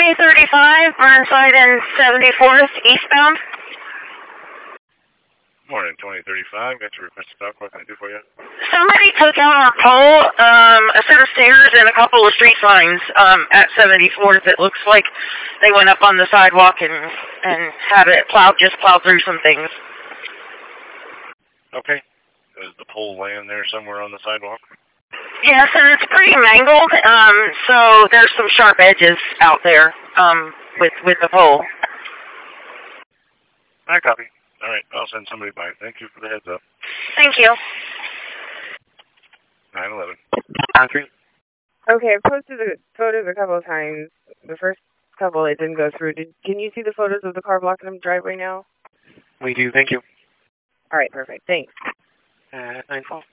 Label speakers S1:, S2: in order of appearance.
S1: 2035, Burnside and 74th, eastbound.
S2: Morning, 2035. Got your request to talk. What can I do for you?
S1: Somebody took out our pole, a set of stairs, and a couple of street signs at 74th. It looks like they went up on the sidewalk and had it just plowed through some things.
S2: Okay. Is the pole laying there somewhere on the sidewalk?
S1: Yes, and it's pretty mangled, so there's some sharp edges out there with the pole.
S2: I copy. All right, I'll send somebody by. Thank you for the heads up.
S1: Thank you.
S2: 911.
S3: Concrete. Okay, I've posted the photos a couple of times. The first couple it didn't go through. Can you see the photos of the car blocking the driveway now?
S4: We do, thank you.
S3: All right, perfect. Thanks.
S4: 912.